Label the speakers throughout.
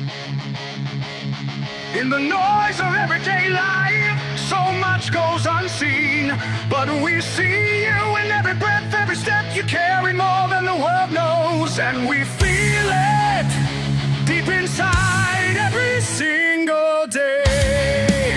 Speaker 1: In the noise of everyday life, so much goes unseen. But we see you in every breath, every step you carry, more than the world knows. And we feel it deep inside every single day.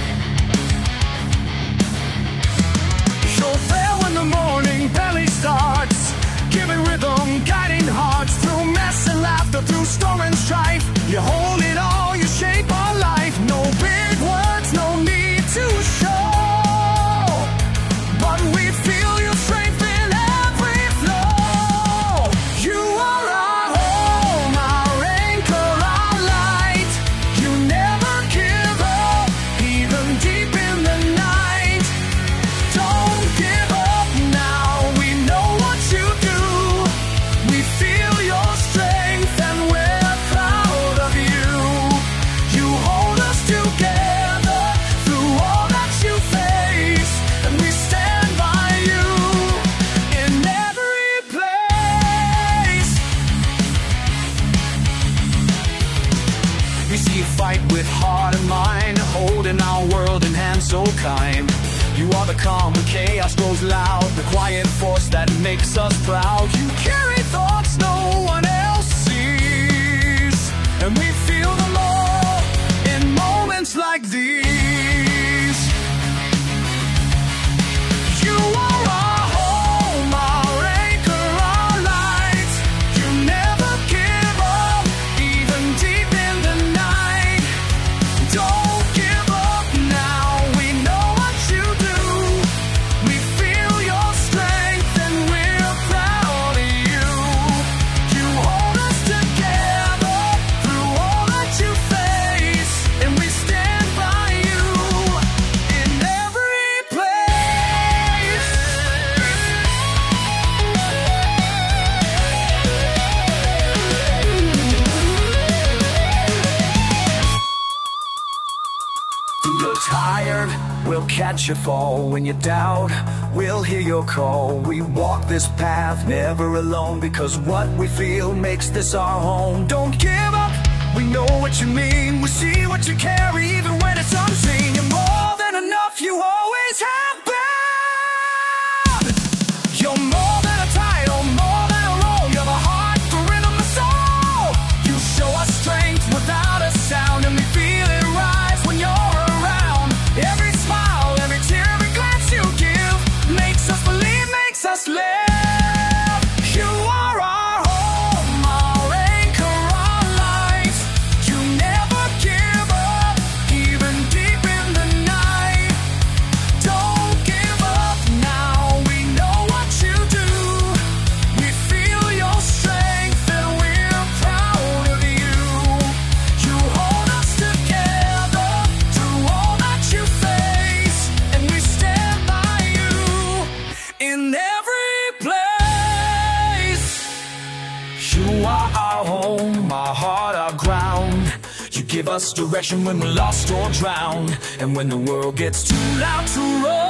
Speaker 1: You're there when the morning barely starts, giving rhythm, guiding hearts through mess and laughter, through storm and strife. You hold it all, you shape our life. No big words, no need to show, but we feel your strength in every flow. You are our home, our anchor, our light. You never give up, even deep in the night. Don't give up now, we know what you do. We feel your strength and we're proud of you. You hold us together through all that you face, and we stand by you in every place. We see you fight with heart and mind, holding our world in hands so kind. You are the calm when chaos grows loud, the quiet force that makes us proud. You carry thoughts no one else sees, and we feel them all in moments like these. You are our home, our anchor, our light. You never give up, even deep in the night. Don't give up now, we know what you do. We feel your strength and we're proud of you. You hold us together through all that you face, and we stand by you in every place. When you're tired, we'll catch you fall. When you doubt, we'll hear your call. We walk this path never alone, because what we feel makes this our home. Don't give up, we know what you mean. We see what you carry even when it's unseen. You're more than enough, you always have been. You're more than a title, more than a role. You're the heart, the rhythm, the soul. You show us strength without a sound, and we feel it rise when you're around. Every smile, every tear, every glance you give makes us believe, makes us live. You are our home, our anchor, our light. You never give up, even deep in the night. Don't give up now, we know what you do. We feel your strength and we're proud of you. You hold us together through all that you face, and we stand by you in every place. You are our home, our heart, our ground. You give us direction when we're lost or drowned, and when the world gets too loud to roar.